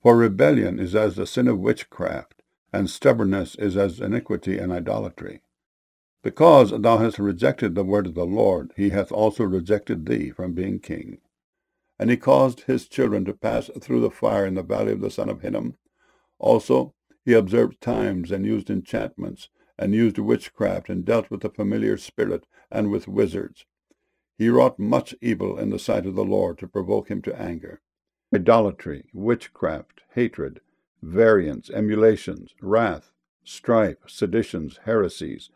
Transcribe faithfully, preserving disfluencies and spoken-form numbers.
For rebellion is as the sin of witchcraft, and stubbornness is as iniquity and idolatry. Because thou hast rejected the word of the Lord, he hath also rejected thee from being king. And he caused his children to pass through the fire in the valley of the son of Hinnom. Also he observed times, and used enchantments, and used witchcraft, and dealt with the familiar spirit, and with wizards. He wrought much evil in the sight of the Lord, to provoke him to anger. Idolatry, witchcraft, hatred, variance, emulations, wrath, strife, seditions, heresies,